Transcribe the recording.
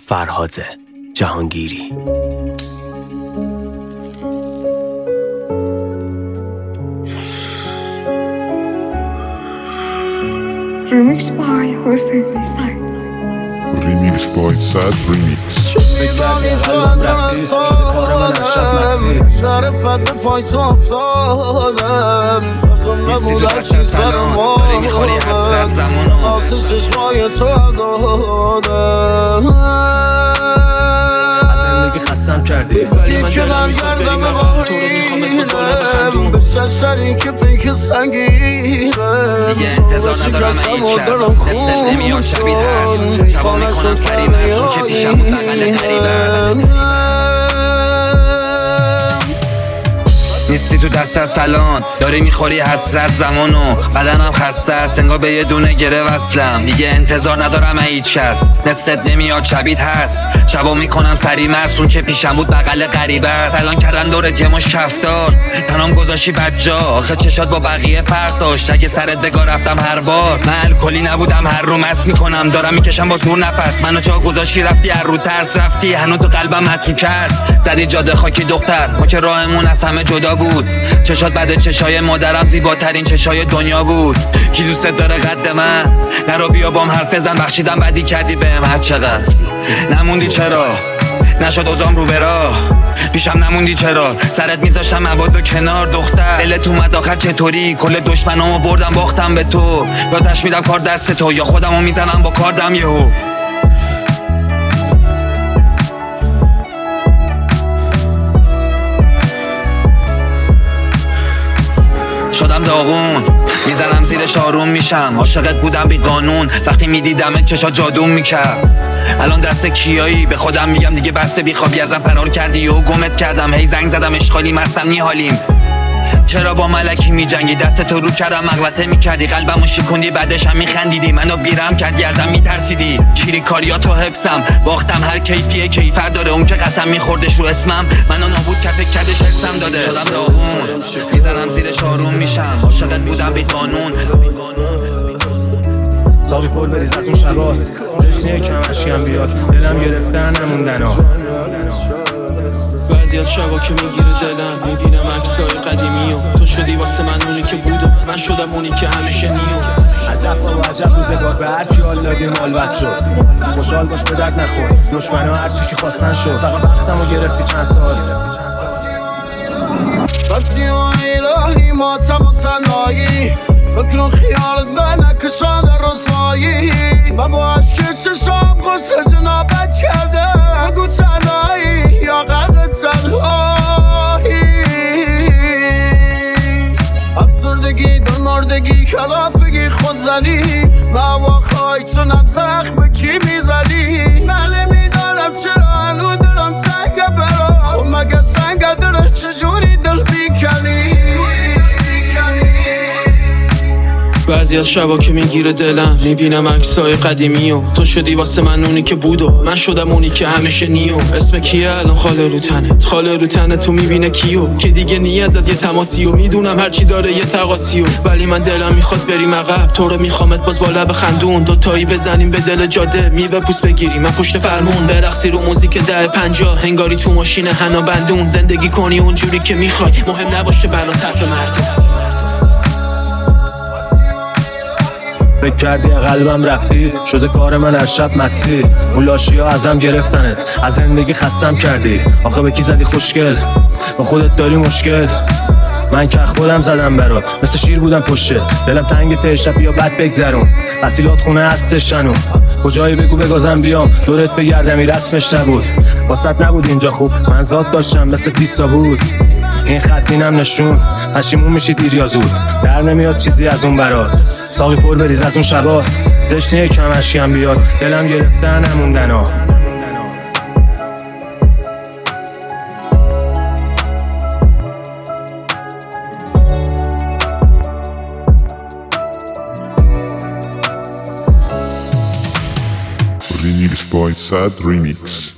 فرهاد جهانگیری. Remix by Hossein Isai. Remix by Sad Remix. میبانی فقط شرفت به پای تو افتادم نیستی تو دست سلام داری میخوری حسرت زمانو آسه چشمای تو دادم از زندگی خستم کردی ولی من دلم میخواد بریم عقب تو رو میخوامت باز بالا بخندون به شرشری که پیک سنگیره دیگه انتظار ندارم هیچ کس مثل نمیاد شبیه هست شبا میکنم فریم از اون که پیشم بود بقل قریبه نیستی تو دست از سلام داری میخوری حسرت زمانو بدنم خسته است انگار به یه دونه گره وصلم دیگه انتظار ندارم هیچ کس مثلت نمیاد شبیه هست شبا میکنم سریم از اون که پیشم بود بقل غریبه است الان کردن دورت یه مش کفتار تنام گذاشی بدجا آخه چشات با بقیه فرق داشت اگه سرت بگاه رفتم هر بار من الکلی نبودم هر رو مست میکنم دارم میکشم با زور نفس منو جا گذاشتی رفتی هر رو ترس رفتی هنو تو قلبم متروکه است زدی جاده خاکی دختر ما که راهمون از همه جدا بود چشات بعد چشای مادرم زیباترین چشای دنیا بود کی دوست داره قد من نرو بیا بام حرف بزن بخشیدم بدی کردی بهم هر چقدر نموندی چرا نشد اوزام رو براه پیشم نموندی چرا سرت میذاشتم مبادا کنار دختر دلت اومد آخر چطوری کل دشمنامو بردم باختم به تو یا تش میدم کار دست تو یا خودمو میزنم با کاردم یهو شدم داغون میزنم زیرش آروم میشم عاشقت بودم بی قانون وقتی میدیدمت چشا جادوم میکرد الان دست کیایی به خودم میگم دیگه بسته بی خوابی ازم فرار کردی و گمت کردم هی زنگ زدم اشغالی مستم نیحالیم چرا با ملکی میجنگی دست تو رو کردم مغلطه میکردی قلبمو شکوندی بعدش هم میخندیدی منو بیرم کردی ازم میترسیدی شیری کاریاتو حفظم باختم هر کیفیه کیفر داره اون که قسم میخوردش رو اسمم منو نابود کرد فکر کردش حفظم داده شدم داغون میزنم زیرش آروم میشم عاشقت بودم بی قانون ساقی پر بریز از اون شباست جشنه کمشیم بیاد دلم گرفتن نموندنا بعضی از شبا که میگیره دلم میبینم عکسای قدیمی و تو شدی واسه من اونی که بود و من شدم اونی که همیشه نیو عجب و عجب روزگار به هر کی حال دادیم مالبت شد خوشحال باش به درد نخور دشمنا هر چی که خواستن شد فقط وقتمو گرفتی چند سال بستی و ایرانی ماتم و تنهایی بکن خیالت به نکشا در رسوایی و با عشق چشام غصه جنابت کرده بگو تنهایی یا غرق تنهایی افسردگی درماردگی کلافگی خودزنی نوا خواهی تو نبزخ به کی میزنی من نمیدارم چرا هنو دلم سنگه برا خب مگه سنگه داره چجوری دل بیکنی بعضی از شبا که میگیره دلم میبینم عکسای قدیمی و تو شدی واسه من اونی که بود و من شدم اونی که همیشه نیو اسم کیه الان خاله رو تنت تو میبینه کیو که دیگه نیازت یه تماسی و میدونم هرچی داره یه تقاسی و ولی من دلم میخواد بریم عقب تو رو میخوامت باز بالا بخندون دوتایی بزنیم به دل جاده میوه پوست بگیریم من پشت فرمون برقصی رو موزیک 10-50 هنگاری تو ماشین حنا بندون زندگی کنی اونجوری که میخوای مهم نباشه بنا طرف مردم فکر کردی قلبم رفتی شده کار من هر شب مستی اون لاشی ها ازم گرفتنت از زندگی خستم کردی آخه به کی زدی خوشگل با خودت داری مشکل من که خودم زدم برات مثل شیر بودم پشت دلم تنگ تشب یا بد بگذرون وسیلات خونه هستش شنو کجایی بگو بگازم بیام دورت بگردم این رسمش نبود واسط نبود اینجا خوب من ذات داشتم مثل پیسا بود این خط اینم نشون پشیمون میشی دیر یا زود در نمیاد چیزی از اون برات ساقی پر بریز از اون شباست زشنه کمشیم بیاد دلم گرفتن نموندنا Remix by Sad Remix.